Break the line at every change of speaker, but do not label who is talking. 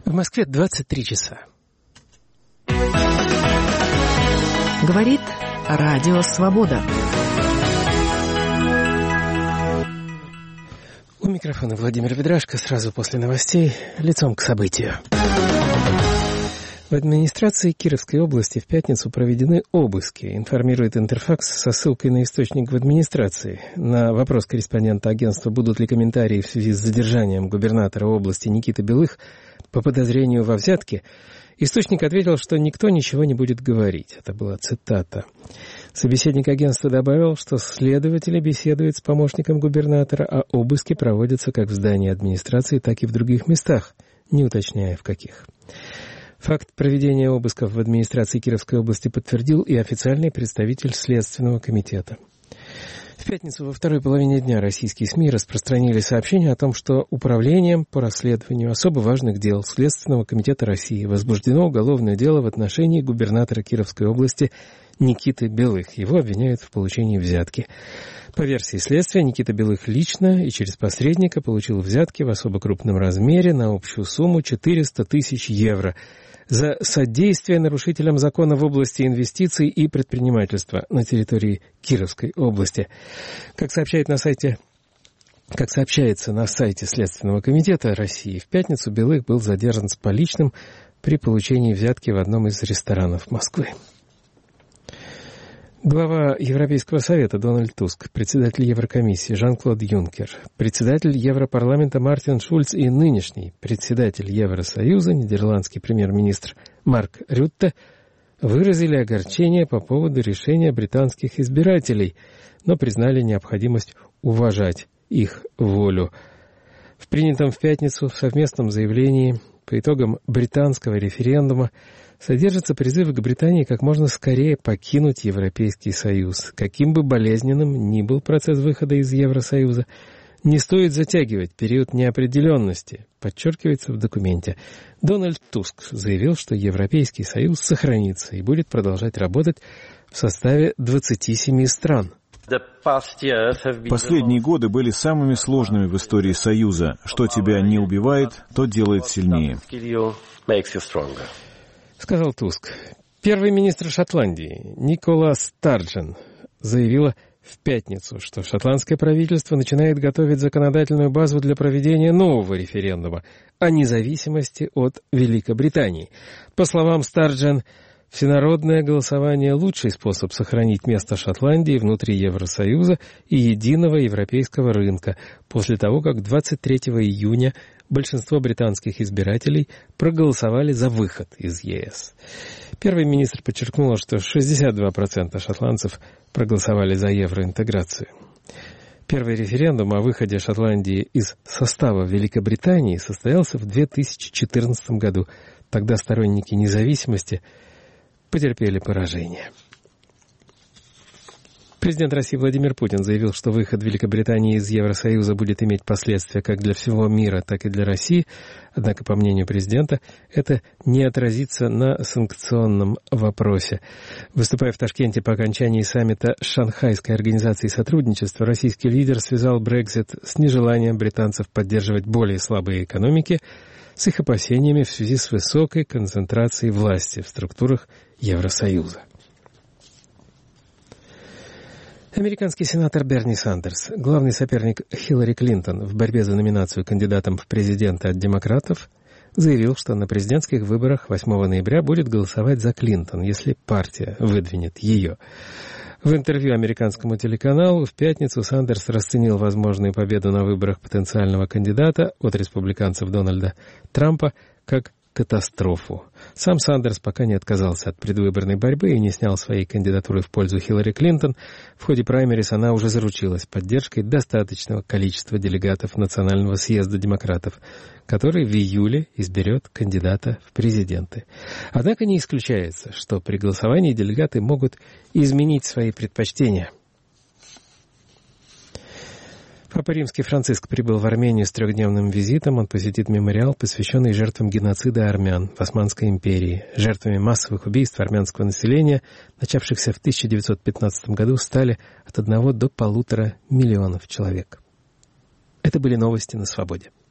В Москве 23 часа.
Говорит Радио Свобода.
У микрофона Владимир Ведрашко. Сразу после новостей лицом к событию. В администрации Кировской области в пятницу проведены обыски, информирует Интерфакс со ссылкой на источник в администрации. На вопрос корреспондента агентства, будут ли комментарии в связи с задержанием губернатора области Никиты Белых по подозрению во взятке, источник ответил, что никто ничего не будет говорить. Это была цитата. Собеседник агентства добавил, что следователи беседуют с помощником губернатора, а обыски проводятся как в здании администрации, так и в других местах, не уточняя в каких. Факт проведения обысков в администрации Кировской области подтвердил и официальный представитель Следственного комитета. В пятницу во второй половине дня российские СМИ распространили сообщение о том, что Управлением по расследованию особо важных дел Следственного комитета России возбуждено уголовное дело в отношении губернатора Кировской области Никиты Белых. Его обвиняют в получении взятки. По версии следствия, Никита Белых лично и через посредника получил взятки в особо крупном размере на общую сумму 400 тысяч евро за содействие нарушителям закона в области инвестиций и предпринимательства на территории Кировской области. Как сообщается на сайте Следственного комитета России, в пятницу Белых был задержан с поличным при получении взятки в одном из ресторанов Москвы. Глава Европейского совета Дональд Туск, председатель Еврокомиссии Жан-Клод Юнкер, председатель Европарламента Мартин Шульц и нынешний председатель Евросоюза, нидерландский премьер-министр Марк Рютте, выразили огорчение по поводу решения британских избирателей, но признали необходимость уважать их волю. В принятом в пятницу совместном заявлении по итогам британского референдума содержится призыв к Британии как можно скорее покинуть Европейский Союз. Каким бы болезненным ни был процесс выхода из Евросоюза, не стоит затягивать период неопределенности, подчеркивается в документе. Дональд Туск заявил, что Европейский Союз сохранится и будет продолжать работать в составе 27 стран.
Последние годы были самыми сложными в истории Союза. Что тебя не убивает, то делает сильнее.
Сказал Туск. Первый министр Шотландии Никола Старджен заявила в пятницу, что шотландское правительство начинает готовить законодательную базу для проведения нового референдума о независимости от Великобритании. По словам Старджен, всенародное голосование – лучший способ сохранить место Шотландии внутри Евросоюза и единого европейского рынка после того, как 23 июня большинство британских избирателей проголосовали за выход из ЕС. Первый министр подчеркнула, что 62% шотландцев проголосовали за евроинтеграцию. Первый референдум о выходе Шотландии из состава Великобритании состоялся в 2014 году. Тогда сторонники независимости потерпели поражение. Президент России Владимир Путин заявил, что выход Великобритании из Евросоюза будет иметь последствия как для всего мира, так и для России. Однако, по мнению президента, это не отразится на санкционном вопросе. Выступая в Ташкенте по окончании саммита Шанхайской организации сотрудничества, российский лидер связал Брексит с нежеланием британцев поддерживать более слабые экономики, с их опасениями в связи с высокой концентрацией власти в структурах Евросоюза. Американский сенатор Берни Сандерс, главный соперник Хиллари Клинтон в борьбе за номинацию кандидатом в президенты от демократов, заявил, что на президентских выборах 8 ноября будет голосовать за Клинтон, если партия выдвинет ее. В интервью американскому телеканалу в пятницу Сандерс расценил возможную победу на выборах потенциального кандидата от республиканцев Дональда Трампа как катастрофу. Сам Сандерс пока не отказался от предвыборной борьбы и не снял своей кандидатуры в пользу Хиллари Клинтон. В ходе праймерис она уже заручилась поддержкой достаточного количества делегатов Национального съезда демократов, который в июле изберет кандидата в президенты. Однако не исключается, что при голосовании делегаты могут изменить свои предпочтения. Папа Римский Франциск прибыл в Армению с 3-дневным визитом. Он посетит мемориал, посвященный жертвам геноцида армян в Османской империи. Жертвами массовых убийств армянского населения, начавшихся в 1915 году, стали от 1 до 1,5 миллиона человек. Это были новости на Свободе.